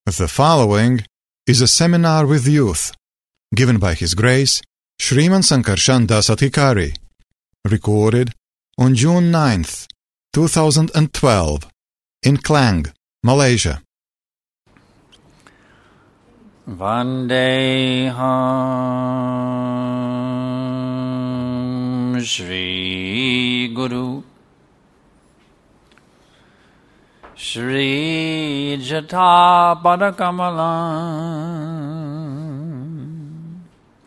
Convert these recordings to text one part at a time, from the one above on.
The following is a seminar with youth, given by His Grace Sriman Sankarshan Das Adhikari, recorded on June 9th, 2012, in Klang, Malaysia. Vandeham Shri Guru Shri Jata Padakamalam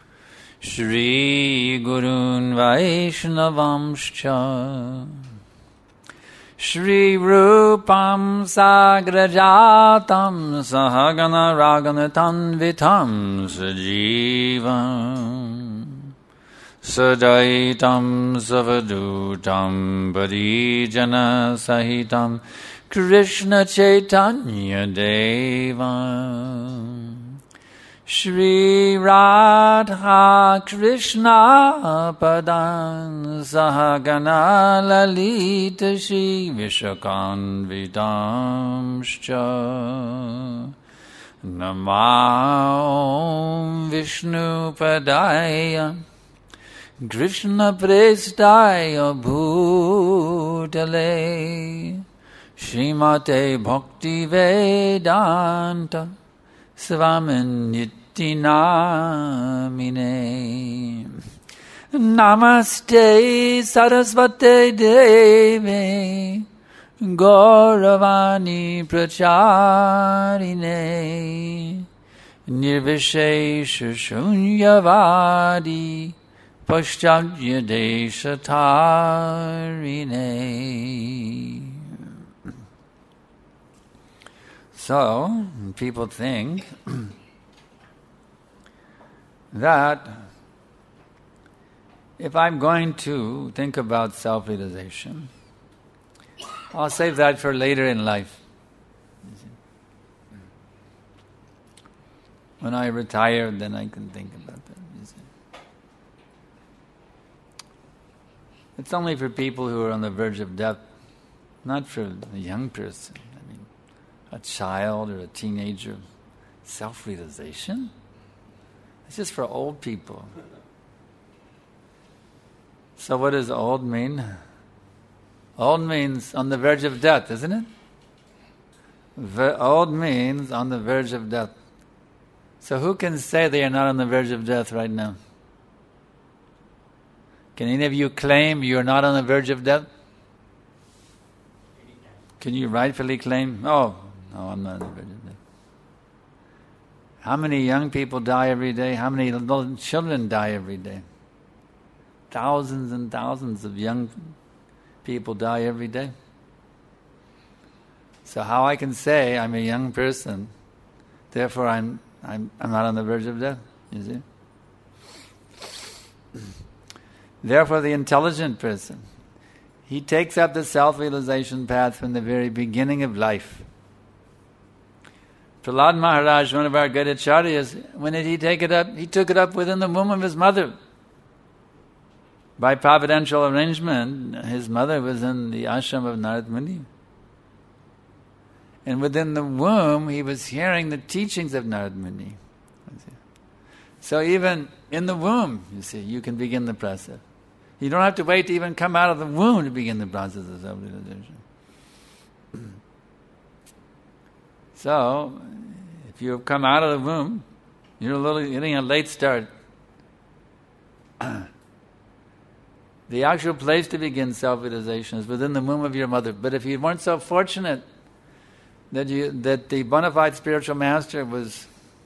Shri Gurun Vaishnavamscha Shri Rupam Sagrajatam Sahagana Raganatanvitam Sajivam Sadaitam Savadutam Parijana Sahitam Krishna Chaitanya Deva Shri Radha Krishna Padan Sahagana Lalita Shri Vishakanvitamscha Namah Vishnu Padaya Krishna Prestaya Bhutale Srimate Bhakti Vedanta Svaminiti Namine Namaste Sarasvate Deve Gauravani Pracharine Nirvishesha Shunyavadi Paschadya Deshatarine. So, people think that if I'm going to think about self-realization, I'll save that for later in life. When I retire, then I can think about that. It's only for people who are on the verge of death, not for a young person. A child or a teenager. Self-realization? It's just for old people. So what does old mean? Old means on the verge of death, isn't it? Old means on the verge of death. So who can say they are not on the verge of death right now? Can any of you claim you are not on the verge of death? Can you rightfully claim, no, I'm not on the verge of death. How many young people die every day? How many little children die every day? Thousands and thousands of young people die every day. So how I can say I'm a young person, therefore I'm not on the verge of death, you see? Therefore the intelligent person, he takes up the self-realization path from the very beginning of life. Prahlad Maharaj, one of our good acharyas, when did he take it up? He took it up within the womb of his mother. By providential arrangement, his mother was in the ashram of Narad Muni. And within the womb, he was hearing the teachings of Narad Muni. So even in the womb, you see, you can begin the process. You don't have to wait to even come out of the womb to begin the process of self-realization. So, if you have come out of the womb, you're getting a late start. The actual place to begin self-realization is within the womb of your mother. But if you weren't so fortunate that the bona fide spiritual master was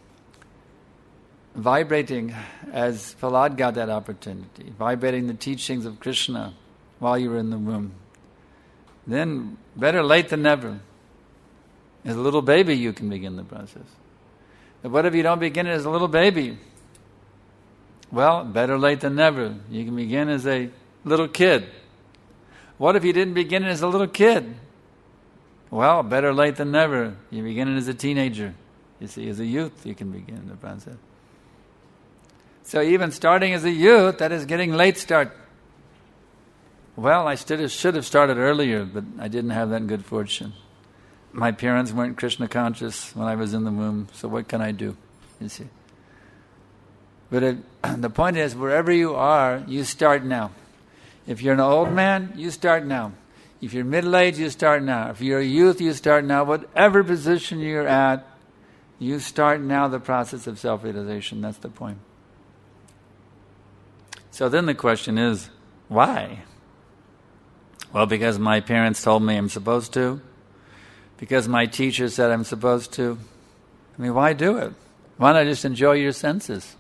vibrating as Prahlad got that opportunity, vibrating the teachings of Krishna while you were in the womb, then better late than never. As a little baby you can begin the process. But what if you don't begin it as a little baby? Well, better late than never. You can begin as a little kid. What if you didn't begin it as a little kid? Well, better late than never. You begin it as a teenager. You see, as a youth you can begin the process. So even starting as a youth, that is getting late start. Well, I should have started earlier, but I didn't have that good fortune. My parents weren't Krishna conscious when I was in the womb, so what can I do? You see. But the point is, wherever you are, you start now. If you're an old man, you start now. If you're middle-aged, you start now. If you're a youth, you start now. Whatever position you're at, you start now the process of self-realization. That's the point. So then the question is, why? Well, because my parents told me I'm supposed to. Because my teacher said I'm supposed to. I mean, why do it? Why not just enjoy your senses?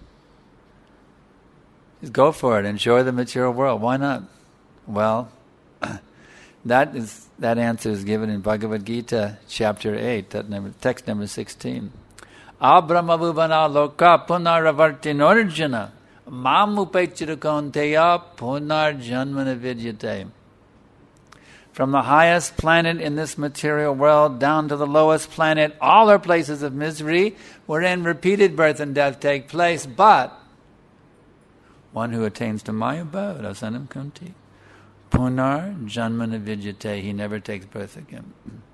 Just go for it. Enjoy the material world. Why not? Well, that answer is given in Bhagavad Gita, chapter 8, text number 16. Abrahmavubana loka punaravartinorjana mamupechirakonteya punarjanmana vidyate. From the highest planet in this material world down to the lowest planet, all are places of misery wherein repeated birth and death take place. But one who attains to my abode, Asanam Kunti, Punar Janmana Vidyate, he never takes birth again.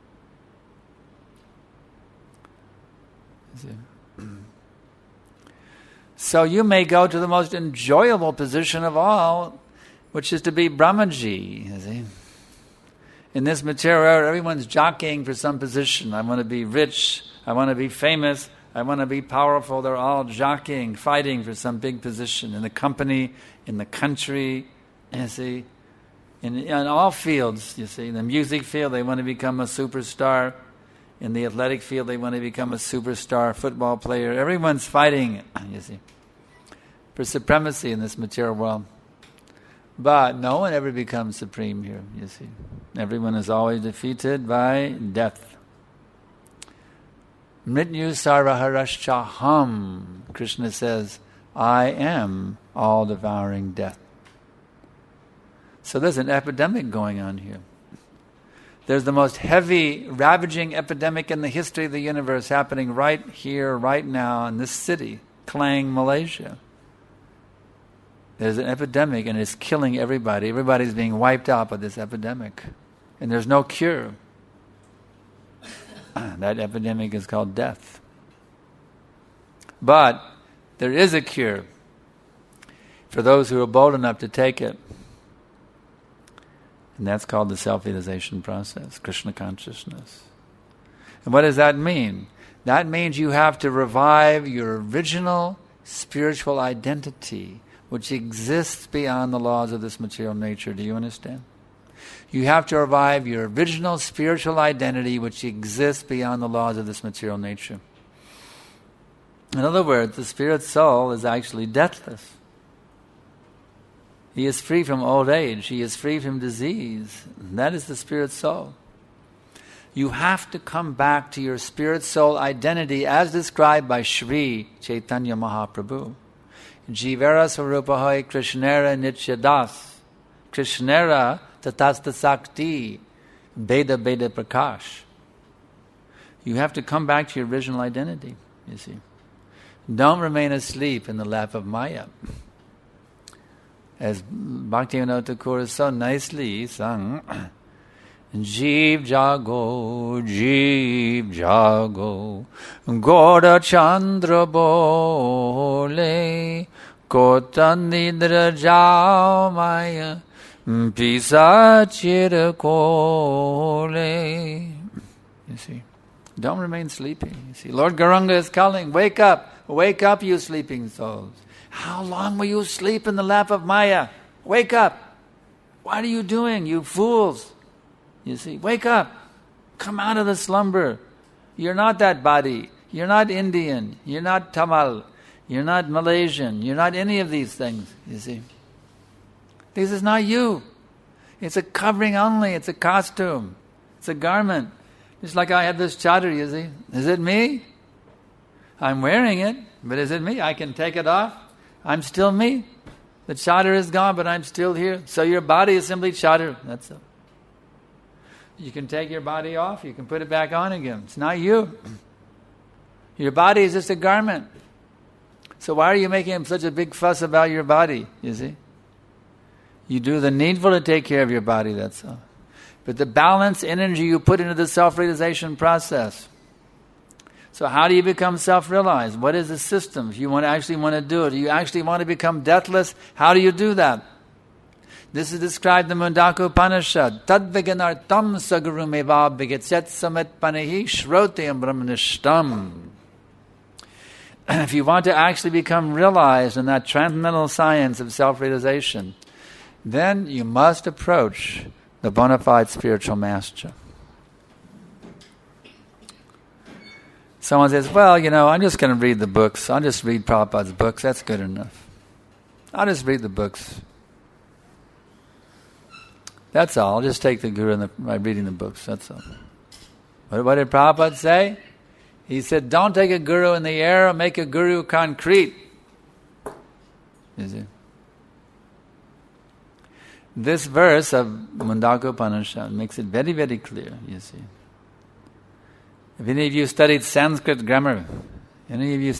So you may go to the most enjoyable position of all, which is to be Brahmaji, you see. In this material, everyone's jockeying for some position. I want to be rich. I want to be famous. I want to be powerful. They're all jockeying, fighting for some big position in the company, in the country, you see. In all fields, you see. In the music field, they want to become a superstar. In the athletic field, they want to become a superstar football player. Everyone's fighting, you see, for supremacy in this material world. But no one ever becomes supreme here, you see. Everyone is always defeated by death. Mrityu sarvaharashchaham. Krishna says, I am all-devouring death. So there's an epidemic going on here. There's the most heavy, ravaging epidemic in the history of the universe happening right here, right now, in this city, Klang, Malaysia. There's an epidemic and it's killing everybody. Everybody's being wiped out by this epidemic. And there's no cure. That epidemic is called death. But there is a cure for those who are bold enough to take it. And that's called the self-realization process, Krishna consciousness. And what does that mean? That means you have to revive your original spiritual identity, which exists beyond the laws of this material nature. Do you understand? You have to revive your original spiritual identity, which exists beyond the laws of this material nature. In other words, the spirit soul is actually deathless. He is free from old age. He is free from disease. That is the spirit soul. You have to come back to your spirit soul identity as described by Sri Chaitanya Mahaprabhu. Jivara Swarupahai Krishnera Nityadas. Krishnera Tatasta Sakti. Beda Beda Prakash. You have to come back to your original identity, you see. Don't remain asleep in the lap of Maya. As Bhaktivinoda Thakur so nicely sung, Jeev Jago, Goda Chandra Bole, Kotanidra Jao Maya, Pisa Chirakole. You see, don't remain sleeping. You see, Lord Gauranga is calling, wake up, you sleeping souls. How long will you sleep in the lap of Maya? Wake up. What are you doing, you fools? You see, wake up. Come out of the slumber. You're not that body. You're not Indian. You're not Tamil. You're not Malaysian. You're not any of these things, you see. This is not you. It's a covering only. It's a costume. It's a garment. Just like I have this chadar, you see. Is it me? I'm wearing it, but is it me? I can take it off. I'm still me. The chadar is gone, but I'm still here. So your body is simply chadar. That's it. You can take your body off. You can put it back on again. It's not you. Your body is just a garment. So why are you making such a big fuss about your body, you see? You do the needful to take care of your body, that's all. but the balance energy you put into the self-realization process. So how do you become self-realized? What is the system? If you actually want to do it, do you actually want to become deathless? How do you do that? This is described in Mundaka Upanishad. Tadviganartam sagarum vigatset samet panahi shrotyam brahmanishtam. If you want to actually become realized in that transcendental science of self-realization, then you must approach the bona fide spiritual master. Someone says, well, I'm just going to read the books. I'll just read Prabhupada's books. That's good enough. I'll just read the books. That's all. I'll just take the Guru by reading the books. That's all. What did Prabhupada say? He said, don't take a Guru in the air, make a Guru concrete. You see? This verse of Mundaka Upanishad makes it very, very clear, you see. If any of you studied Sanskrit grammar, you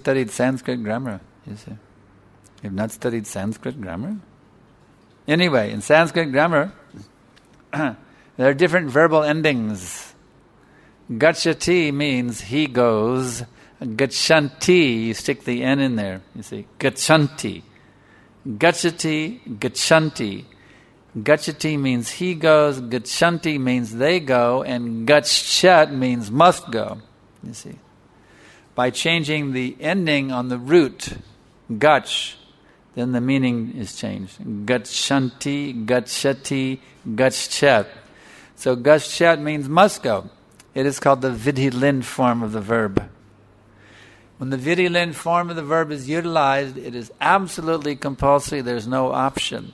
see. You've not studied Sanskrit grammar? Anyway, in Sanskrit grammar, there are different verbal endings. Gacchati means he goes. Gacchanti, you stick the N in there. You see, gacchanti. Gacchati, gacchanti. Gacchati means he goes, gacchanti means they go, and gacchat means must go. You see. By changing the ending on the root, gach, then the meaning is changed. Gacchanti, gacchati, gacchat. So gacchat means must go. It is called the vidhi-lin form of the verb. When the vidhi-lin form of the verb is utilized, it is absolutely compulsory. There's no option.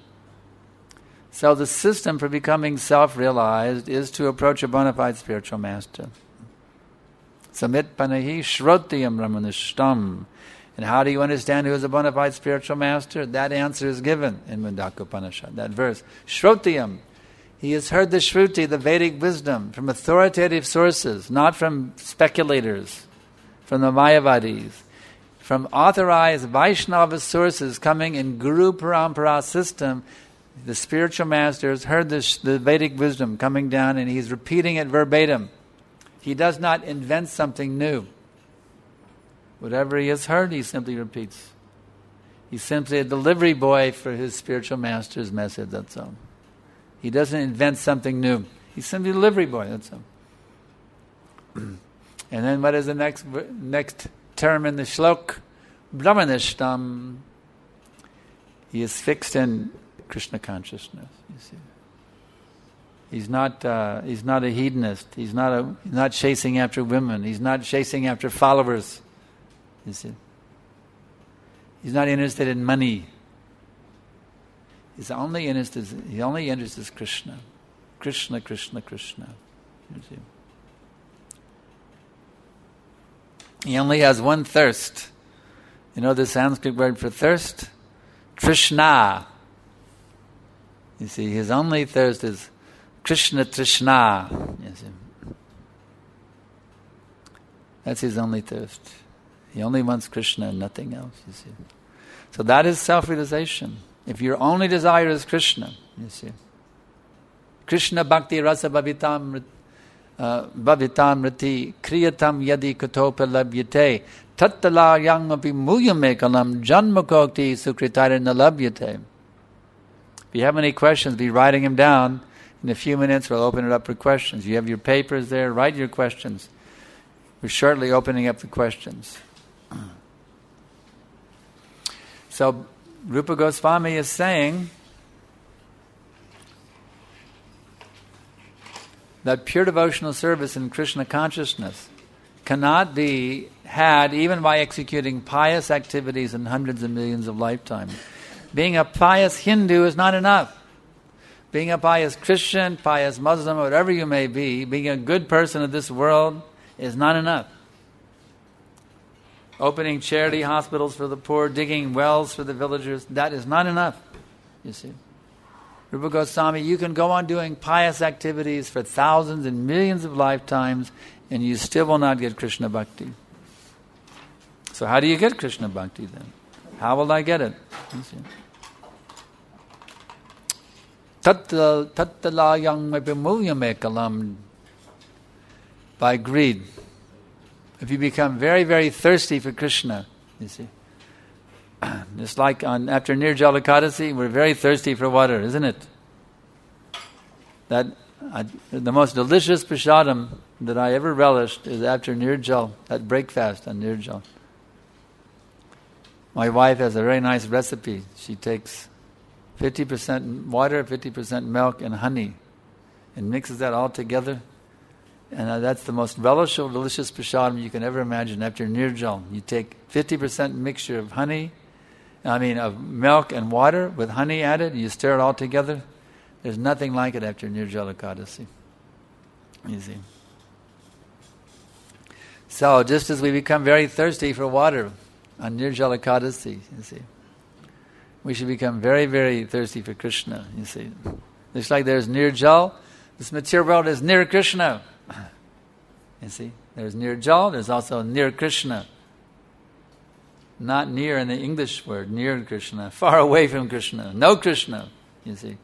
So the system for becoming self-realized is to approach a bona fide spiritual master. Samit panahi shrotyam ramanishtam. And how do you understand who is a bona fide spiritual master? That answer is given in Mundaka Upanishad, that verse. Shrotyam. He has heard the Shruti, the Vedic wisdom, from authoritative sources, not from speculators, from the Mayavadis, from authorized Vaishnava sources coming in Guru Parampara system. The spiritual master has heard the Vedic wisdom coming down, and he's repeating it verbatim. He does not invent something new. Whatever he has heard, he simply repeats. He's simply a delivery boy for his spiritual master's message, that's all. He doesn't invent something new. He's simply a delivery boy, that's all. And then what is the next term in the shlok? Brahmanishtam. He is fixed in Krishna consciousness, you see. He's not a hedonist. He's not chasing after women. He's not chasing after followers. You see. He's not interested in money. His only interest is Krishna. Krishna, Krishna, Krishna. You see. He only has one thirst. You know the Sanskrit word for thirst? Trishna. You see, his only thirst is Krishna Trishna. You see. That's his only thirst. He only wants Krishna and nothing else, you see. So that is self-realization. If your only desire is Krishna, you see. Krishna bhakti rasa bhavitam rati kriyatam yadi katopa labhyate tattala yang api muyamekalam janmakokti sukritara nalabhyate. If you have any questions, be writing them down. In a few minutes, we'll open it up for questions. You have your papers there. Write your questions. We're shortly opening up the questions. So, Rupa Goswami is saying that pure devotional service in Krishna consciousness cannot be had even by executing pious activities in hundreds of millions of lifetimes. Being a pious Hindu is not enough. Being a pious Christian, pious Muslim, whatever you may be, being a good person of this world is not enough. Opening charity hospitals for the poor, digging wells for the villagers, that is not enough, you see. Rupa Goswami, you can go on doing pious activities for thousands and millions of lifetimes, and you still will not get Krishna Bhakti. So how do you get Krishna Bhakti then? How will I get it? You see. tattalayang ekalam, by greed. If you become very, very thirsty for Krishna, you see. Just like after Nirjala Ekadasi, we're very thirsty for water, isn't it? The most delicious prasadam that I ever relished is after Nirjal, that breakfast on Nirjal. My wife has a very nice recipe. She takes 50% water, 50% milk, and honey, and mixes that all together. And that's the most relishable, delicious prasadam you can ever imagine after Nirjal. You take 50% mixture of of milk and water with honey added, and you stir it all together. There's nothing like it after Nirjala Ekadasi. You see. So, just as we become very thirsty for water on Nirjala Ekadasi, you see, we should become very, very thirsty for Krishna, you see. Just like there's Nirjal, this material world is near Krishna. You see, there's Nirjal, there's also near Krishna. Not near in the English word, near Krishna, far away from Krishna, no Krishna, you see.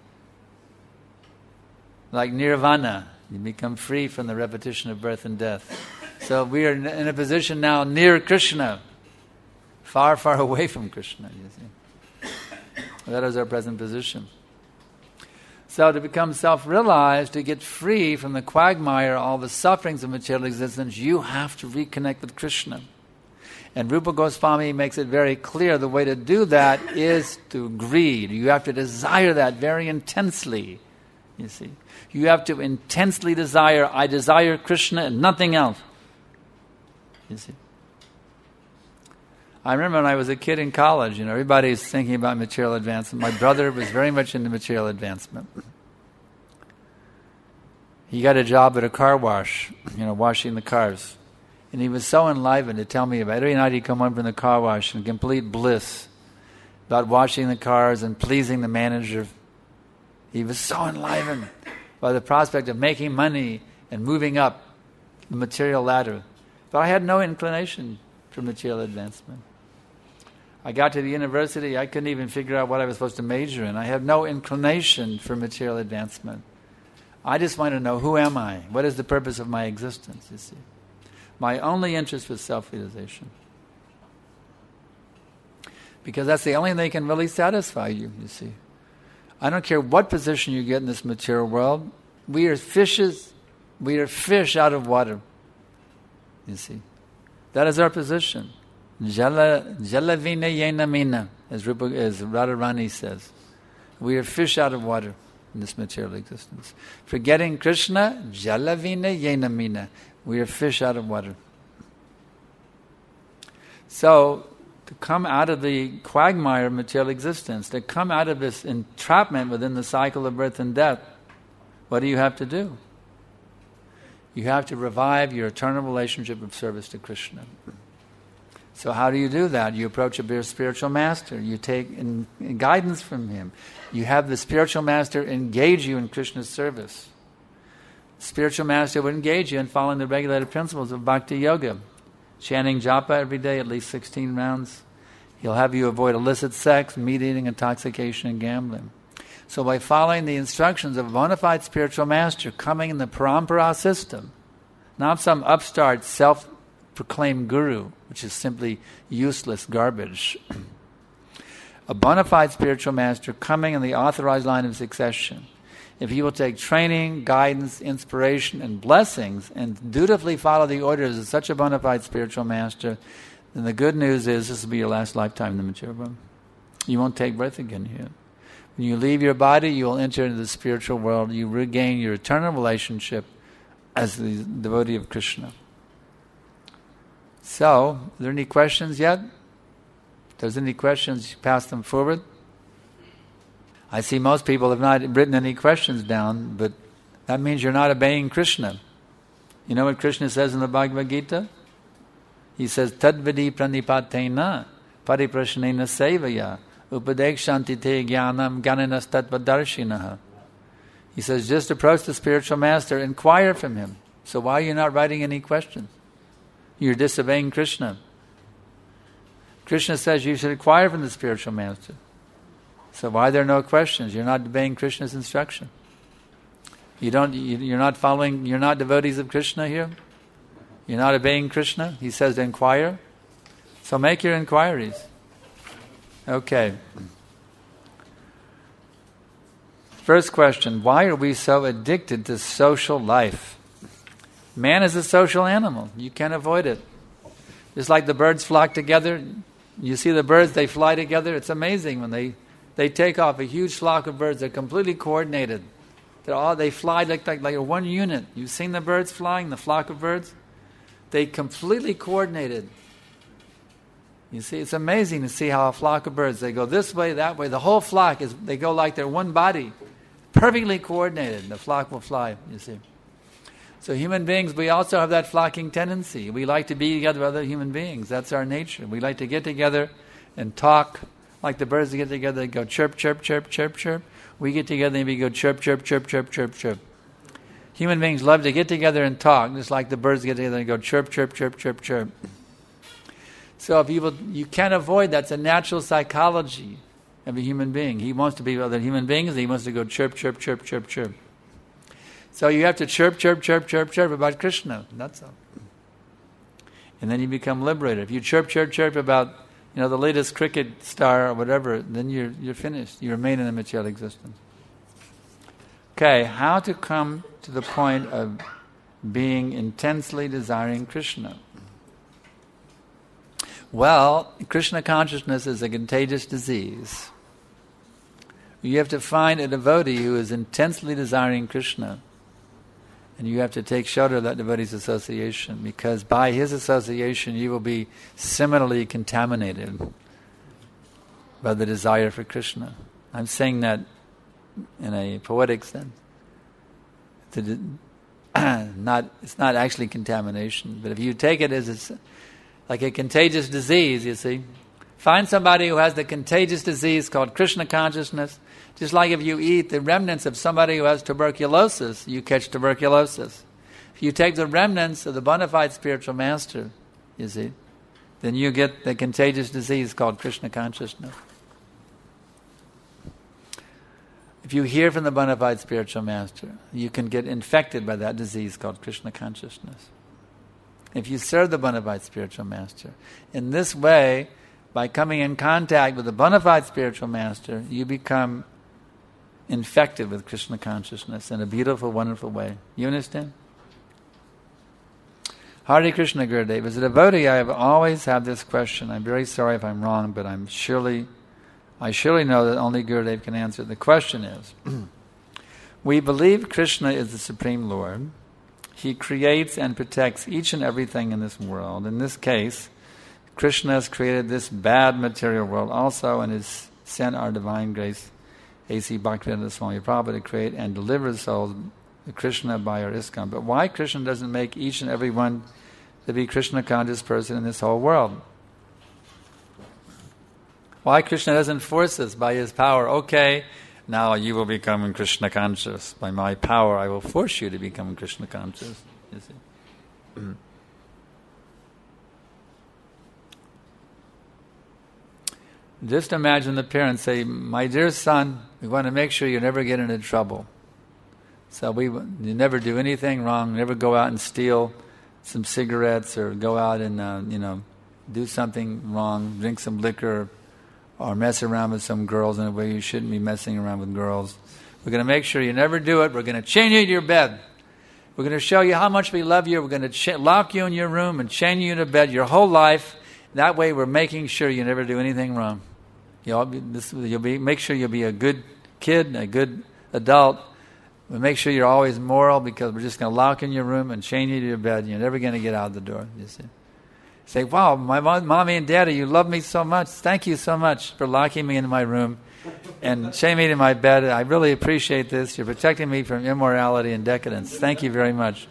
Like nirvana, you become free from the repetition of birth and death. So we are in a position now near Krishna, far, far away from Krishna, you see. That is our present position. So to become self-realized, to get free from the quagmire, all the sufferings of material existence, you have to reconnect with Krishna. And Rupa Goswami makes it very clear the way to do that is through greed. You have to desire that very intensely, you see. You have to intensely desire, I desire Krishna and nothing else, you see. I remember when I was a kid in college, everybody's thinking about material advancement. My brother was very much into material advancement. He got a job at a car wash, washing the cars. And he was so enlivened to tell me about it. Every night he'd come home from the car wash in complete bliss about washing the cars and pleasing the manager. He was so enlivened by the prospect of making money and moving up the material ladder. But I had no inclination for material advancement. I got to the university, I couldn't even figure out what I was supposed to major in. I had no inclination for material advancement. I just wanted to know, who am I? What is the purpose of my existence, you see? My only interest was self-realization. Because that's the only thing that can really satisfy you, you see. I don't care what position you get in this material world. We are fishes. We are fish out of water, you see. That is our position. Jala vina yena mina, as Radharani says. We are fish out of water in this material existence. Forgetting Krishna, jala vina yena mina. We are fish out of water. So, to come out of the quagmire of material existence, to come out of this entrapment within the cycle of birth and death, what do you have to do? You have to revive your eternal relationship of service to Krishna. So how do you do that? You approach a spiritual master. You take guidance from him. You have the spiritual master engage you in Krishna's service. The spiritual master would engage you in following the regulated principles of Bhakti Yoga. Chanting japa every day, at least 16 rounds. He'll have you avoid illicit sex, meat eating, intoxication, and gambling. So by following the instructions of a bona fide spiritual master coming in the parampara system, not some upstart self-proclaimed guru, which is simply useless garbage. A bona fide spiritual master coming in the authorized line of succession. If he will take training, guidance, inspiration, and blessings and dutifully follow the orders of such a bona fide spiritual master, then the good news is this will be your last lifetime in the material world. You won't take birth again here. When you leave your body, you will enter into the spiritual world. You regain your eternal relationship as the devotee of Krishna. So, are there any questions yet? If there's any questions, pass them forward. I see most people have not written any questions down, but that means you're not obeying Krishna. You know what Krishna says in the Bhagavad Gita? He says, Tadvidi pranipatena pariprashanena sevaya upadekshanti te jnanam jnaninas tattvadarshinaha. He says, just approach the spiritual master, inquire from him. So why are you not writing any questions? You're disobeying Krishna. Krishna says you should inquire from the spiritual master. So why are there no questions? You're not obeying Krishna's instruction. You're not following, you're not devotees of Krishna here? You're not obeying Krishna? He says to inquire. So make your inquiries. Okay. First question, why are we so addicted to social life? Man is a social animal. You can't avoid it. Just like the birds flock together. You see the birds, they fly together. It's amazing when they take off, a huge flock of birds. They're completely coordinated. They fly like one unit. You've seen the birds flying, the flock of birds? They completely coordinated. You see, it's amazing to see how a flock of birds, they go this way, that way. The whole flock, they go like they're one body. Perfectly coordinated. The flock will fly, you see. So human beings, we also have that flocking tendency. We like to be together with other human beings. That's our nature. We like to get together and talk. Like the birds get together, they go chirp, chirp, chirp, chirp, chirp. We get together and we go chirp, chirp, chirp, chirp, chirp, chirp. Human beings love to get together and talk, just like the birds get together and go chirp, chirp, chirp, chirp, chirp. So if you can't avoid, that's a natural psychology of a human being. He wants to be with other human beings, and he wants to go chirp, chirp, chirp, chirp, chirp. So you have to chirp, chirp, chirp, chirp, chirp about Krishna. That's all. And then you become liberated. If you chirp, chirp, chirp about the latest cricket star or whatever, then you're finished. You remain in a material existence. Okay, how to come to the point of being intensely desiring Krishna? Well, Krishna consciousness is a contagious disease. You have to find a devotee who is intensely desiring Krishna, and you have to take shelter of that devotee's association, because by his association you will be similarly contaminated by the desire for Krishna. I'm saying that in a poetic sense. It's not actually contamination, but if you take it as it's like a contagious disease, you see. Find somebody who has the contagious disease called Krishna consciousness. Just like if you eat the remnants of somebody who has tuberculosis, you catch tuberculosis. If you take the remnants of the bona fide spiritual master, you see, then you get the contagious disease called Krishna consciousness. If you hear from the bona fide spiritual master, you can get infected by that disease called Krishna consciousness. If you serve the bona fide spiritual master, in this way, by coming in contact with the bona fide spiritual master, you become infected with Krishna consciousness in a beautiful, wonderful way. You understand? Hare Krishna, Gurudev. As a devotee, I have always had this question. I'm very sorry if I'm wrong, but I surely know that only Gurudev can answer it. The question is, we believe Krishna is the Supreme Lord. He creates and protects each and everything in this world. In this case, Krishna has created this bad material world also, and has sent our divine grace, A.C. Bhaktivedanta Swami Prabhupada, to create and deliver souls to Krishna by our ISKCON. But why Krishna doesn't make each and every one to be Krishna conscious person in this whole world? Why Krishna doesn't force us by his power? Okay, now you will become Krishna conscious. By my power, I will force you to become Krishna conscious. You see? Just imagine the parents say, my dear son, we want to make sure you never get into trouble. So you never do anything wrong, never go out and steal some cigarettes or go out and, do something wrong, drink some liquor or mess around with some girls in a way you shouldn't be messing around with girls. We're going to make sure you never do it. We're going to chain you to your bed. We're going to show you how much we love you. We're going to lock you in your room and chain you to bed your whole life. That way we're making sure you never do anything wrong. Make sure you'll be a good kid, a good adult. We'll make sure you're always moral, because we're just going to lock in your room and chain you to your bed. You're never going to get out the door. You see? Say, wow, my mommy and daddy, you love me so much. Thank you so much for locking me in my room and chaining me to my bed. I really appreciate this. You're protecting me from immorality and decadence. Thank you very much.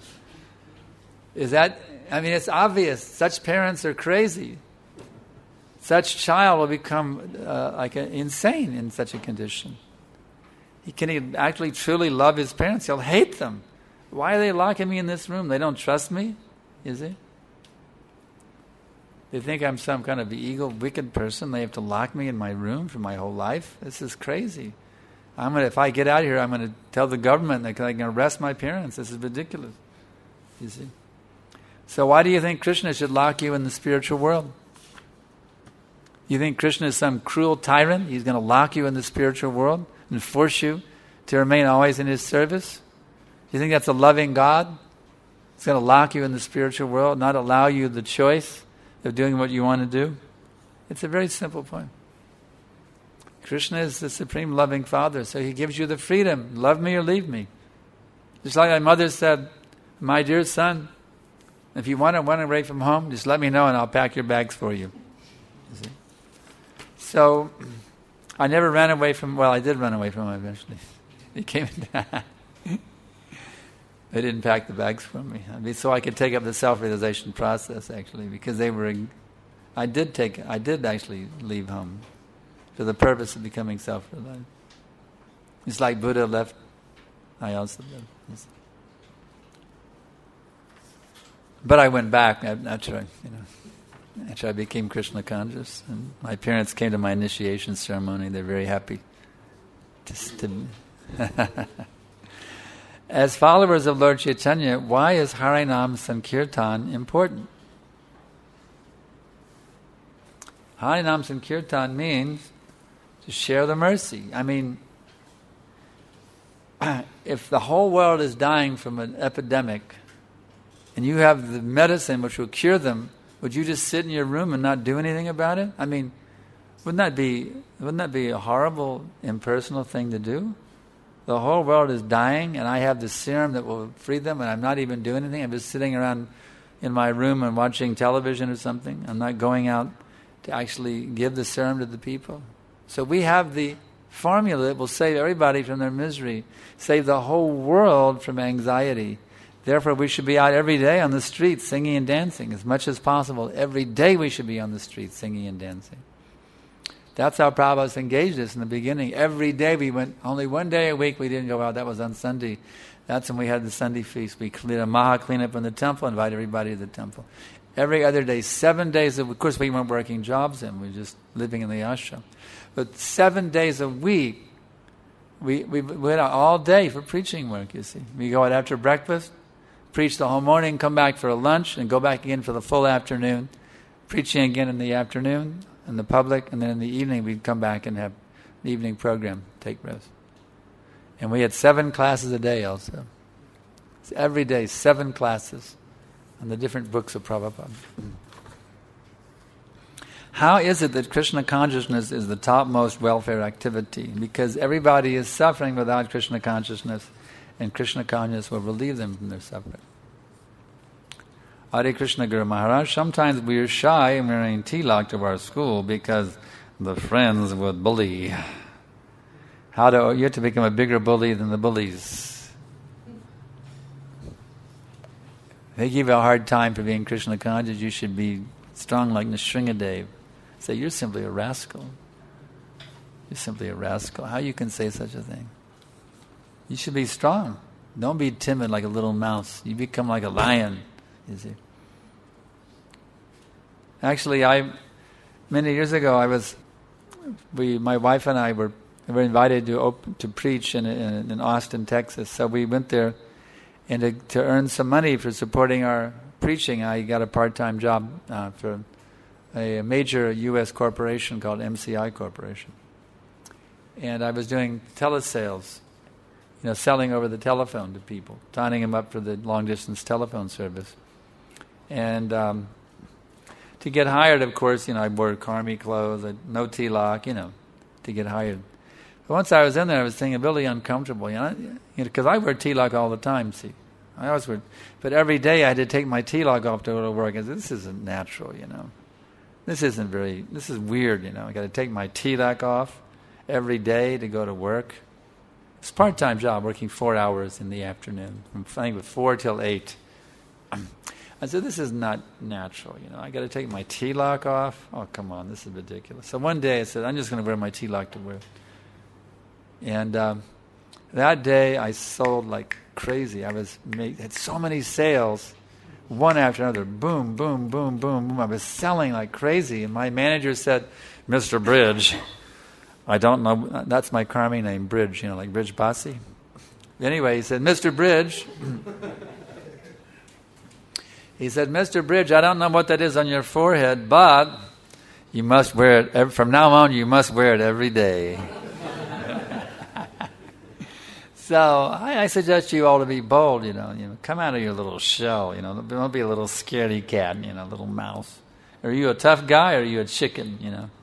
It's obvious. Such parents are crazy. Such child will become insane in such a condition. Can he actually truly love his parents? He'll hate them. Why are they locking me in this room? They don't trust me, is he? They think I'm some kind of evil, wicked person. They have to lock me in my room for my whole life. This is crazy. If I get out of here, I'm going to tell the government that they can arrest my parents. This is ridiculous. You see? So why do you think Krishna should lock you in the spiritual world? You think Krishna is some cruel tyrant? He's going to lock you in the spiritual world and force you to remain always in His service? Do you think that's a loving God? He's going to lock you in the spiritual world, not allow you the choice of doing what you want to do? It's a very simple point. Krishna is the supreme loving Father, so He gives you the freedom. Love me or leave me. Just like my mother said, my dear son, if you want to run away from home, just let me know and I'll pack your bags for you. You see? So, I never ran away from, I did run away from him eventually. He came down. They didn't pack the bags for me. So I could take up the self-realization process, actually, because I did actually leave home for the purpose of becoming self-realized. It's like Buddha left, I also did. But I went back after I became Krishna conscious, and my parents came to my initiation ceremony. They're very happy to As followers of Lord Chaitanya, why is Harinam Sankirtan important? Harinam Sankirtan means to share the mercy. I mean, if the whole world is dying from an epidemic, and you have the medicine which will cure them, would you just sit in your room and not do anything about it? I mean, wouldn't that be a horrible, impersonal thing to do? The whole world is dying, and I have the serum that will free them, and I'm not even doing anything. I'm just sitting around in my room and watching television or something. I'm not going out to actually give the serum to the people. So we have the formula that will save everybody from their misery, save the whole world from anxiety. Therefore, we should be out every day on the streets singing and dancing as much as possible. Every day we should be on the streets singing and dancing. That's how Prabhupada engaged us in the beginning. Every day we went, only one day a week we didn't go out. That was on Sunday. That's when we had the Sunday feast. We did a Maha cleanup in the temple, invite everybody to the temple. Every other day, 7 days, of course we weren't working jobs then, we were just living in the ashram. But 7 days a week, we went out all day for preaching work, you see. We go out after breakfast, preach the whole morning, come back for a lunch, and go back again for the full afternoon, preaching again in the afternoon, in the public, and then in the evening we'd come back and have the evening program, take rest. And we had 7 classes a day also. So every day, 7 classes on the different books of Prabhupada. How is it that Krishna consciousness is the topmost welfare activity? Because everybody is suffering without Krishna consciousness, and Krishna consciousness will relieve them from their suffering. Hare Krishna Guru Maharaj, sometimes we are shy and wearing tilak to our school because the friends would bully. You have to become a bigger bully than the bullies. They give you a hard time for being Krishna conscious. You should be strong like Nrsingadev. Say, you're simply a rascal. You're simply a rascal. How you can say such a thing? You should be strong. Don't be timid like a little mouse. You become like a lion, you see. Actually, many years ago, my wife and I were invited to preach in Austin, Texas. So we went there, and to earn some money for supporting our preaching, I got a part-time job for a major U.S. corporation called MCI Corporation. And I was doing telesales, selling over the telephone to people, signing them up for the long-distance telephone service. And to get hired, of course, I wore army clothes, no tilak, to get hired. But once I was in there, I was feeling really uncomfortable, because I wear tilak all the time, see. I always wear, but every day I had to take my tilak off to go to work. I said, this isn't natural, This is weird, I got to take my tilak off every day to go to work. It's a part-time job, working 4 hours in the afternoon, from 4 till 8. I said, this is not natural, I got to take my tilak off. Oh, come on, this is ridiculous. So one day I said, I'm just going to wear my tilak to work. And that day I sold like crazy. I had so many sales one after another. Boom, boom, boom, boom, boom. I was selling like crazy. And my manager said, Mr. Bridge, I don't know, that's my Karmi name, Bridge, like Bridge Basi. Anyway, he said, Mr. Bridge, Mr. Bridge, I don't know what that is on your forehead, but you must wear it, from now on, you must wear it every day. So I suggest you all to be bold, come out of your little shell, don't be a little scaredy cat, little mouse. Are you a tough guy or are you a chicken,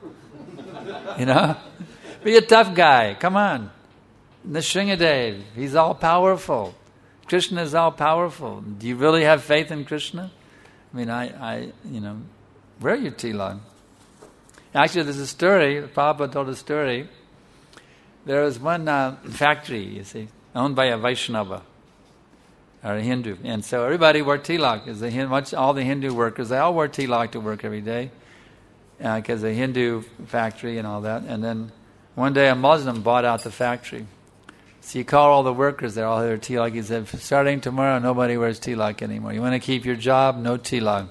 Be a tough guy, come on. Nrsingadev, he's all powerful. Krishna is all powerful. Do you really have faith in Krishna? I mean, wear your tilak. Actually, there's a story, Prabhupada told a story. There was one factory, owned by a Vaishnava, or a Hindu. And so everybody wore tilak. All the Hindu workers, they all wore tilak to work every day, because a Hindu factory and all that. And then one day a Muslim bought out the factory. So he called all the workers, they're all their tilak. He said, starting tomorrow, nobody wears tilak anymore. You want to keep your job? No tilak.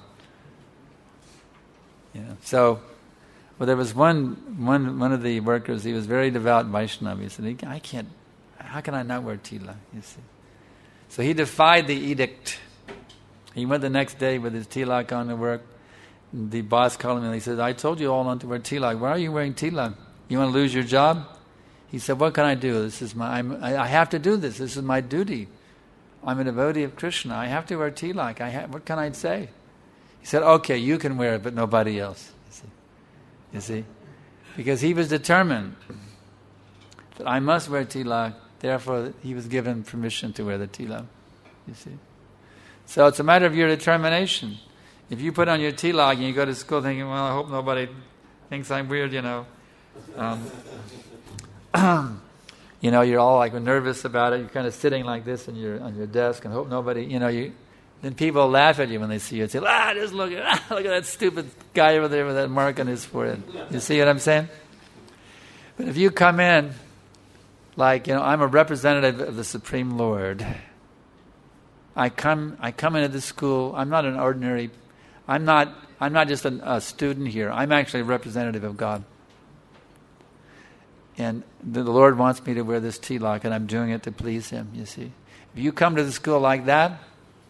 So... Well, there was one of the workers, he was very devout Vaishnava. He said, how can I not wear tilak? So he defied the edict. He went the next day with his tilak on to work. The boss called him and he said, I told you all not to wear tilak. Why are you wearing tilak? You want to lose your job? He said, what can I do? I have to do this. This is my duty. I'm a devotee of Krishna. I have to wear tilak. What can I say? He said, okay, you can wear it, but nobody else. You see? Because he was determined that I must wear tilak, therefore he was given permission to wear the tilak. You see? So it's a matter of your determination. If you put on your tilak and you go to school thinking, well, I hope nobody thinks I'm weird, you're all like nervous about it, you're kind of sitting like this on your desk and hope nobody, then people laugh at you when they see you and say, just look at that stupid guy over there with that mark on his forehead. You see what I'm saying? But if you come in like, I'm a representative of the Supreme Lord. I come into this school, I'm not just a student here. I'm actually a representative of God. And the Lord wants me to wear this tilak and I'm doing it to please Him, you see. If you come to the school like that,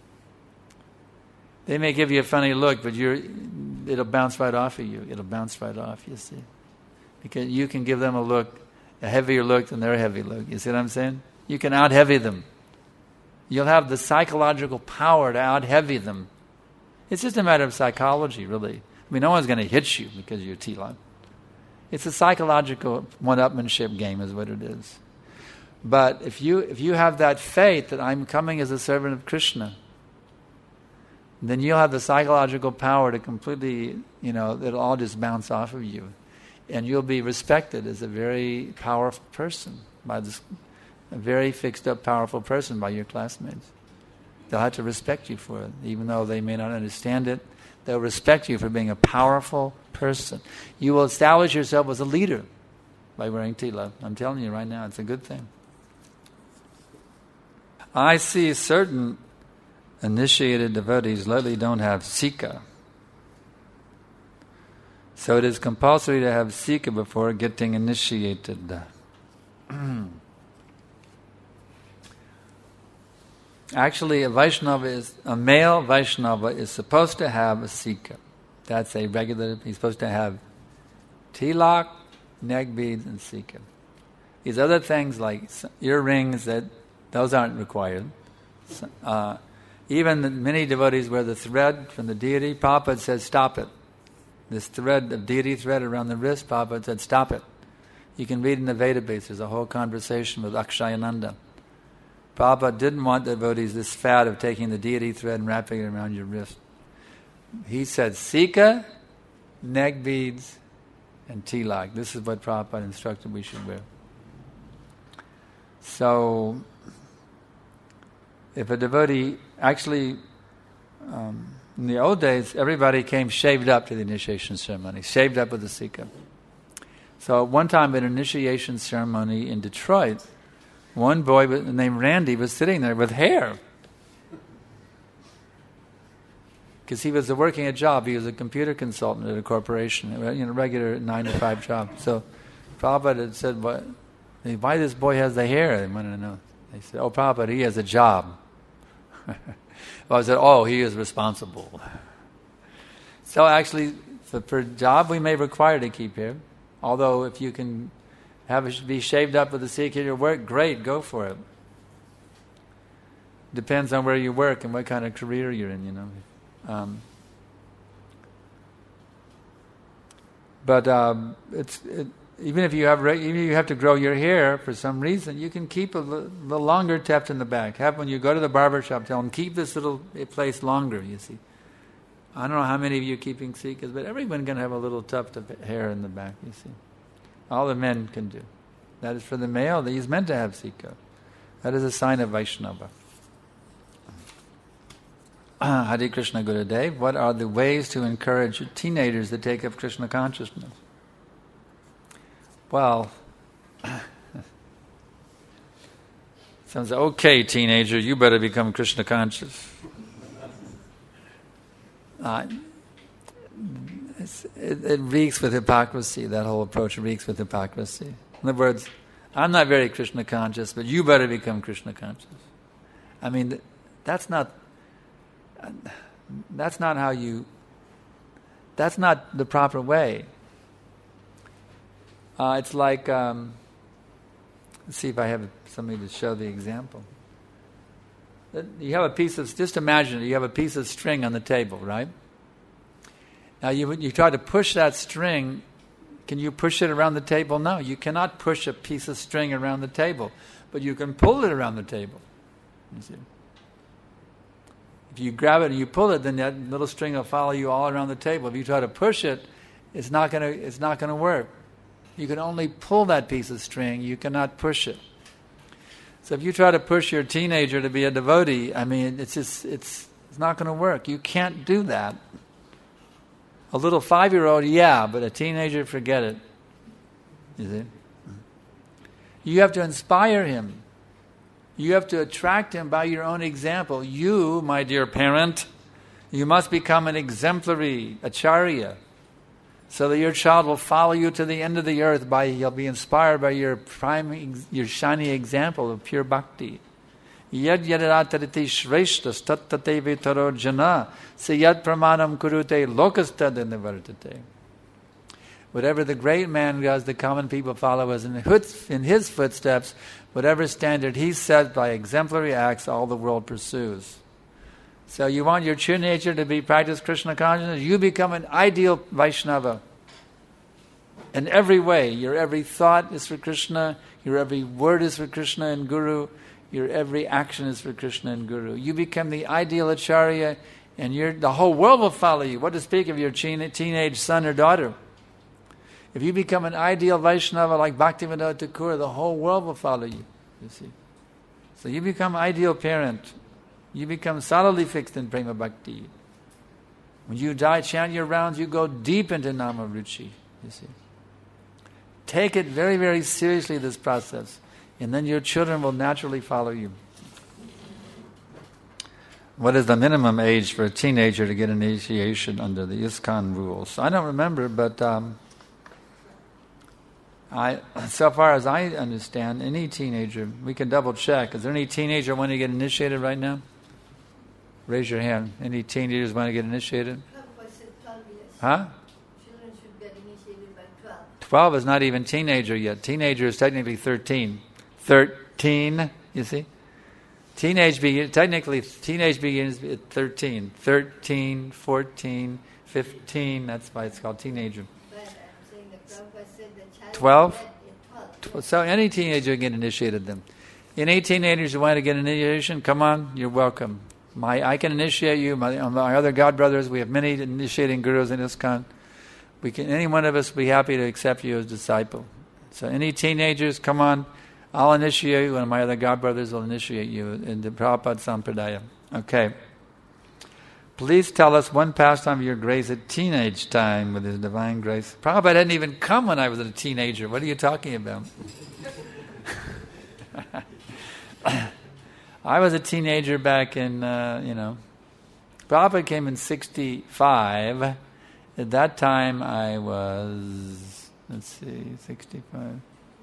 they may give you a funny look, but it'll bounce right off of you. It'll bounce right off, you see. Because you can give them a heavier look than their heavy look. You see what I'm saying? You can out-heavy them. You'll have the psychological power to out-heavy them. It's just a matter of psychology, really. I mean, no one's going to hit you because you're tilak. It's a psychological one-upmanship game is what it is. But if you have that faith that I'm coming as a servant of Krishna, then you'll have the psychological power to completely, it'll all just bounce off of you. And you'll be respected as a very powerful person, a very fixed up, powerful person by your classmates. They'll have to respect you for it, even though they may not understand it. They'll respect you for being a powerful person. You will establish yourself as a leader by wearing tilak. I'm telling you right now, it's a good thing. I see certain initiated devotees lately don't have Sika. So it is compulsory to have Sika before getting initiated. Actually, a male Vaishnava is supposed to have a Sika. That's a regular, he's supposed to have tilak, neck beads, and Sika. These other things like earrings, those aren't required. Even many devotees wear the thread from the deity. Prabhupada says, stop it. This thread, the deity thread around the wrist, Prabhupada said, stop it. You can read in the Vedabase, there's a whole conversation with Akshayananda. Prabhupada didn't want the devotees this fad of taking the deity thread and wrapping it around your wrist. He said, Sika, neck beads, and tilak. This is what Prabhupada instructed we should wear. So, if a devotee, actually, in the old days, everybody came shaved up to the initiation ceremony, shaved up with a Sika. So one time at an initiation ceremony in Detroit, one boy named Randy was sitting there with hair. because he was working a job. He was a computer consultant at a corporation, a regular 9-to-5 job. So Prabhupada had said, why this boy has the hair? They wanted to know. They said, oh, Prabhupada, he has a job. Well, I said, oh, he is responsible. So actually, for a job, we may require to keep hair. Although if you can be shaved up with a Sikh at your work, great, go for it. Depends on where you work and what kind of career you're in, even if you have to grow your hair for some reason, you can keep a little longer tuft in the back. When you go to the barber shop, tell them, keep this little place longer, you see. I don't know how many of you are keeping Sikhs, but everyone can have a little tuft of hair in the back, you see. All the men can do. That is for the male. He's meant to have Sikha. That is a sign of Vaishnava. Hare Krishna Gurudev, what are the ways to encourage teenagers to take up Krishna consciousness? Well, sounds like, okay, teenager, you better become Krishna conscious. It reeks with hypocrisy. That whole approach reeks with hypocrisy. In other words, I'm not very Krishna conscious, but you better become Krishna conscious. I mean, that's not the proper way. It's like, let's see if I have somebody to show the example. You have just imagine you have a piece of string on the table, right? Now you try to push that string. Can you push it around the table? No, you cannot push a piece of string around the table, but you can pull it around the table. You see? If you grab it and you pull it, then that little string will follow you all around the table. If you try to push it, it's not going to work. You can only pull that piece of string. You cannot push it. So if you try to push your teenager to be a devotee, I mean, it's not going to work. You can't do that. A little 5-year-old, yeah, but a teenager, forget it. You see? You have to inspire him. You have to attract him by your own example. You, my dear parent, you must become an exemplary acharya, so that your child will follow you to the end of the earth. He'll be inspired by your shining example of pure bhakti. Yad yadatariti shreshtas tattate vitaro jana sayad pramanam kurute lokastad nivartate. Whatever the great man does, the common people follow us in his footsteps. Whatever standard he set by exemplary acts, all the world pursues. So you want your teenager to practice Krishna consciousness? You become an ideal Vaishnava. In every way, your every thought is for Krishna, your every word is for Krishna and Guru, your every action is for Krishna and Guru. You become the ideal acharya, and the whole world will follow you. What to speak of your teenage son or daughter? If you become an ideal Vaishnava like Bhaktivinoda Thakur, the whole world will follow you. You see, so you become ideal parent. You become solidly fixed in prema bhakti. When you chant your rounds, you go deep into nama ruchi. You see, take it very, very seriously, this process, and then your children will naturally follow you. What is the minimum age for a teenager to get initiation under the ISKCON rules? I don't remember, but so far as I understand, any teenager, we can double check. Is there any teenager wanting to get initiated right now? Raise your hand. Any teenagers want to get initiated? 12 years. Huh? Children should get initiated by 12. 12 is not even teenager yet. Teenager is technically 13. 13, you see? Teenage begins at 13. 13, 14, 15, that's why it's called teenager. But I'm saying the Prabhupada said the child 12? should get 12. So any teenager can get initiated then. Any teenagers who want to get initiation, come on, you're welcome. I can initiate you. My other God brothers, we have many initiating gurus in ISKCON. Any one of us will be happy to accept you as disciple. So any teenagers, come on, I'll initiate you, and my other God brothers will initiate you in the Prabhupada Sampradaya. Okay. Please tell us one pastime of your grace at teenage time with His divine grace. Prabhupada didn't even come when I was a teenager. What are you talking about? I was a teenager back in, Prabhupada came in 65. At that time I was, 65.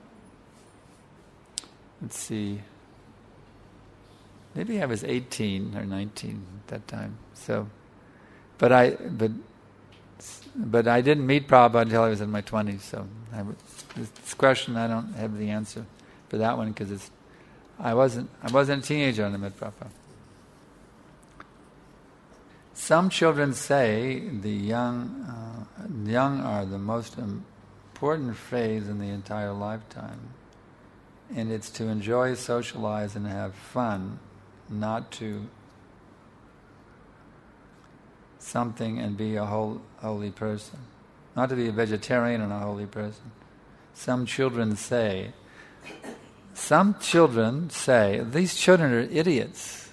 Maybe I was 18 or 19 at that time. So, but I didn't meet Prabhupada until I was in my 20s. So this question, I don't have the answer for that one because I wasn't a teenager when I met Prabhupada. Some children say the young are the most important phase in the entire lifetime, and it's to enjoy, socialize, and have fun, not to something and be a holy person, not to be a vegetarian and a holy person. Some children say, these children are idiots.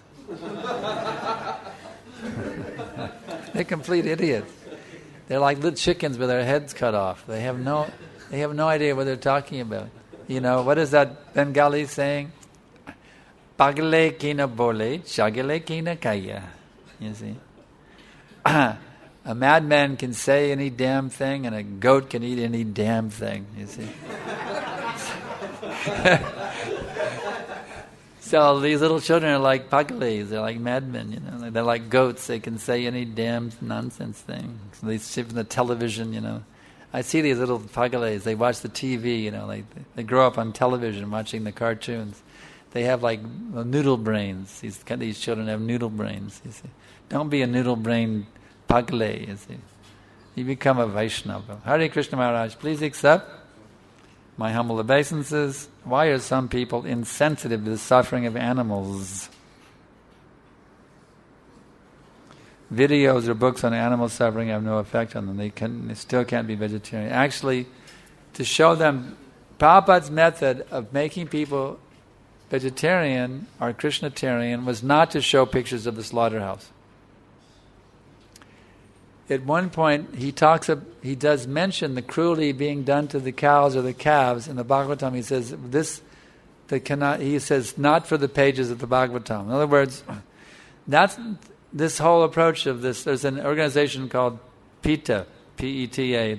They're complete idiots. They're like little chickens with their heads cut off. They have no idea what they're talking about. You know, what is that Bengali saying? Pagale kina bole, chagale kina kaya. You see? A madman can say any damn thing, and a goat can eat any damn thing. You see? So these little children are like pagales, they're like madmen, you know. They're like goats, they can say any damn nonsense thing. So they sit from the television, you know. I see these little pagales, they watch the TV, you know, they grow up on television watching the cartoons. They have like noodle brains. These children have noodle brains, you see. Don't be a noodle brain pagale, you see. You become a Vaishnava. Hare Krishna Maharaj, please accept my humble obeisances. Why are some people insensitive to the suffering of animals? Videos or books on animal suffering have no effect on them. They still can't be vegetarian. Actually, to show them Prabhupada's method of making people vegetarian or Krishnatarian was not to show pictures of the slaughterhouse. At one point, he does mention the cruelty being done to the cows or the calves in the Bhagavatam. He says he says not for the pages of the Bhagavatam. In other words, that's this whole approach of this. There's an organization called PETA, P-E-T-A,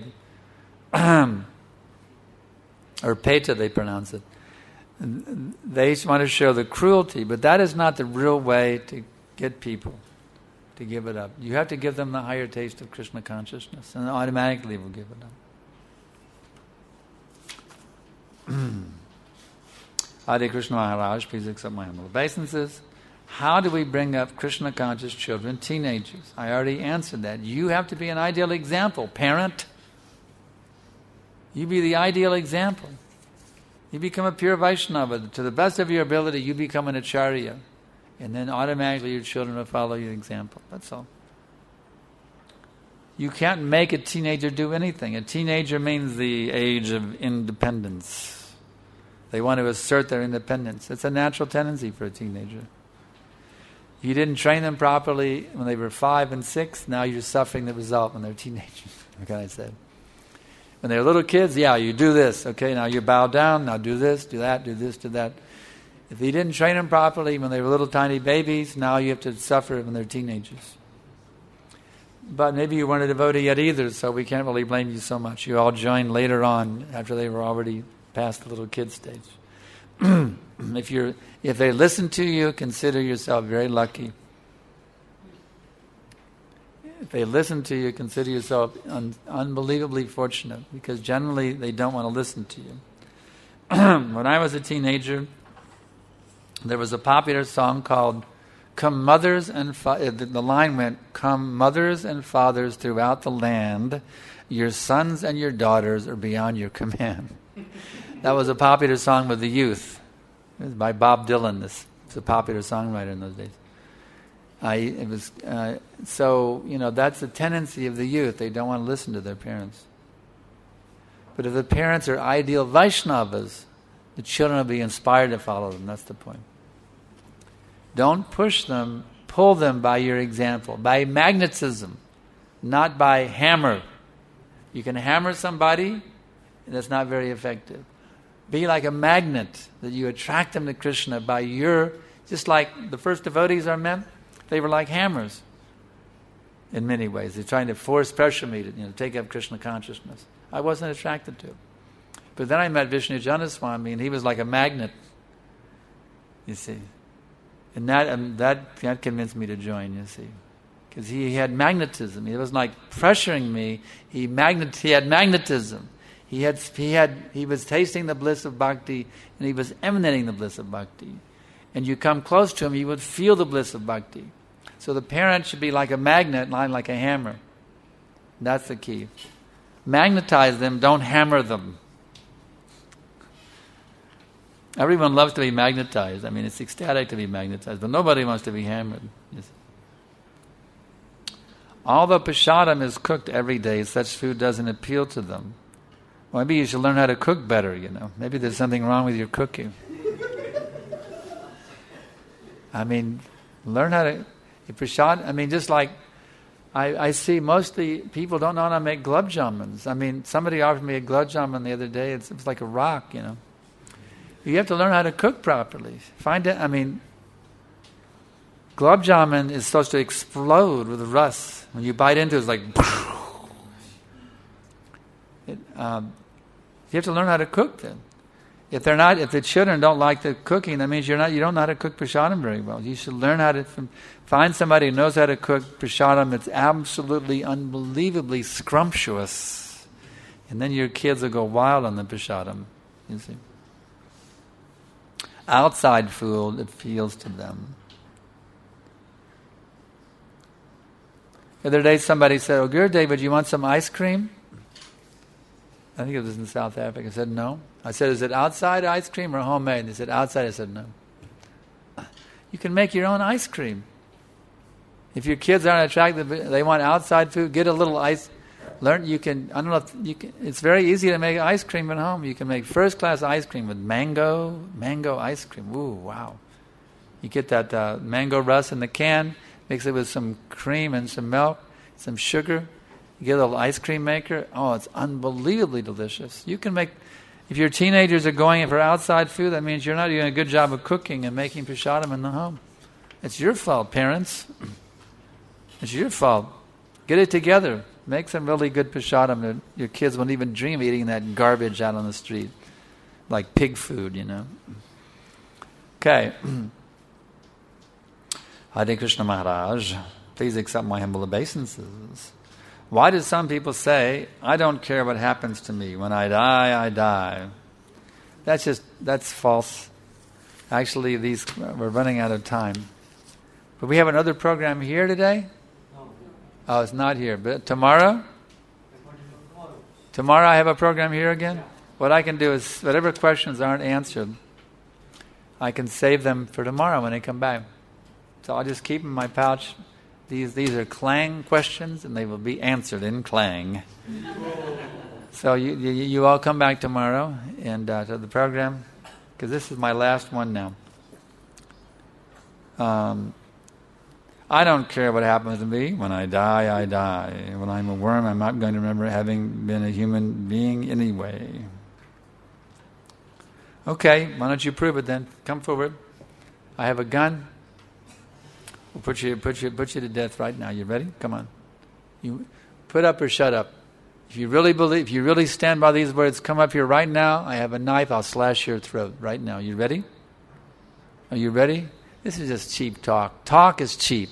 or PETA they pronounce it. They want to show the cruelty, but that is not the real way to get people to give it up. You have to give them the higher taste of Krishna consciousness, and automatically will give it up. Hare Krishna Maharaj, please accept my humble obeisances. How do we bring up Krishna conscious children, teenagers? I already answered that. You have to be an ideal example. Parent, you be the ideal example. You become a pure Vaishnava. To the best of your ability, you become an acharya. And then automatically your children will follow your example. That's all. You can't make a teenager do anything. A teenager means the age of independence. They want to assert their independence. It's a natural tendency for a teenager. You didn't train them properly when they were 5 and 6. Now you're suffering the result when they're teenagers. What can I say? When they're little kids, you do this. Okay, now you bow down. Now do this, do that, do this, do that. If you didn't train them properly when they were little tiny babies, now you have to suffer when they're teenagers. But maybe you weren't a devotee yet either, so we can't really blame you so much. You all joined later on after they were already past the little kid stage. If they listen to you, consider yourself very lucky. If they listen to you, consider yourself unbelievably fortunate, because generally they don't want to listen to you. When I was a teenager, there was a popular song called "Come Mothers and the line went, "Come mothers and fathers throughout the land, your sons and your daughters are beyond your command." That was a popular song with the youth. It was by Bob Dylan. This was a popular songwriter in those days. That's the tendency of the youth. They don't want to listen to their parents. But if the parents are ideal Vaishnavas, the children will be inspired to follow them. That's the point. Don't push them, pull them by your example, by magnetism, not by hammer. You can hammer somebody, and that's not very effective. Be like a magnet, that you attract them to Krishna by just like the first devotees are meant, they were like hammers. in many ways. They're trying to pressure me to take up Krishna consciousness. I wasn't attracted to it. But then I met Vishnu Janaswami, and he was like a magnet, you see. And that convinced me to join, you see. Because he had magnetism. He wasn't like pressuring me. He had magnetism. He was tasting the bliss of bhakti, and he was emanating the bliss of bhakti. And you come close to him, you would feel the bliss of bhakti. So the parent should be like a magnet, not like a hammer. That's the key. Magnetize them, don't hammer them. Everyone loves to be magnetized. I mean, it's ecstatic to be magnetized, but nobody wants to be hammered. Although prasadam is cooked every day, such food doesn't appeal to them. Well, maybe you should learn how to cook better, Maybe there's something wrong with your cooking. I mean, learn how to... just like I see mostly people don't know how to make gulab jamuns. I mean, somebody offered me a gulab jamun the other day. It was like a rock, You have to learn how to cook properly. Gulab jamun is supposed to explode with rust. When you bite into it, it's like... you have to learn how to cook then. If the children don't like the cooking, that means you don't know how to cook prasadam very well. You should learn how to find somebody who knows how to cook prasadam that's absolutely, unbelievably scrumptious. And then your kids will go wild on the prasadam, you see. Outside food appeals to them. The other day somebody said, "Oh, good, David, you want some ice cream?" I think it was in South Africa. I said, "No." I said, "Is it outside ice cream or homemade?" And they said, "Outside." I said, "No." You can make your own ice cream. If your kids aren't attracted, they want outside food, get a little ice. Learn, you can, I don't know if you can, it's very easy to make ice cream at home. You can make first-class ice cream with mango ice cream. Ooh, wow. You get that mango rust in the can, mix it with some cream and some milk, some sugar. You get a little ice cream maker. Oh, it's unbelievably delicious. You can make, if your teenagers are going in for outside food, that means you're not doing a good job of cooking and making prasadam in the home. It's your fault, parents. It's your fault. Get it together. Make some really good prasadam that your kids won't even dream of eating that garbage out on the street. Like pig food, Okay. Hare Krishna Maharaj, please accept my humble obeisances. Why do some people say, "I don't care what happens to me. When I die, I die"? That's false. Actually, we're running out of time. But we have another program here today? Oh, it's not here. But tomorrow? Tomorrow I have a program here again? What I can do is, whatever questions aren't answered, I can save them for tomorrow when they come back. So I'll just keep them in my pouch. These are Klang questions, and they will be answered in Klang. So you all come back tomorrow and to the program, because this is my last one now. I don't care what happens to me. When I die, I die. When I'm a worm, I'm not going to remember having been a human being anyway. Okay, why don't you prove it then? Come forward. I have a gun. We'll put you to death right now. You ready? Come on. You put up or shut up. If you really stand by these words, come up here right now. I have a knife. I'll slash your throat right now. You ready? Are you ready? This is just cheap talk. Talk is cheap.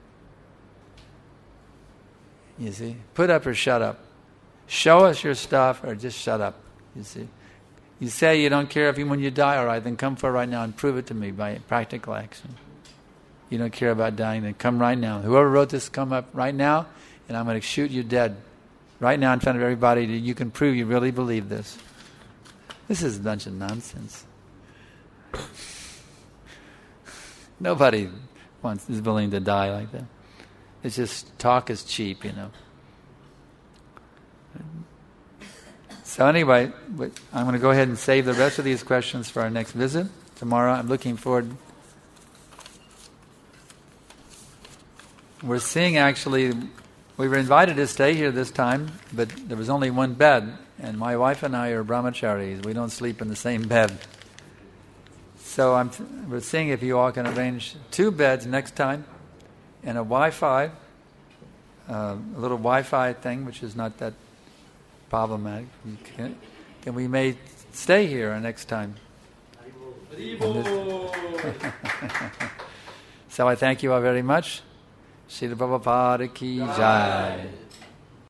You see? Put up or shut up. Show us your stuff or just shut up. You see? You say you don't care when you die. All right, then come forward right now and prove it to me by practical action. You don't care about dying, then come right now. Whoever wrote this, come up right now, and I'm going to shoot you dead. Right now in front of everybody, you can prove you really believe this. This is a bunch of nonsense. Nobody is willing to die like that. It's just, talk is cheap, So anyway, I'm going to go ahead and save the rest of these questions for our next visit. Tomorrow, I'm looking forward. We're seeing, actually, we were invited to stay here this time, but there was only one bed, and my wife and I are brahmacharis. We don't sleep in the same bed. So we're seeing if you all can arrange 2 beds next time, and a Wi-Fi a little Wi-Fi thing, which is not that problematic. Then we may stay here next time. So I thank you all very much. Srila Prabhupada ki jai.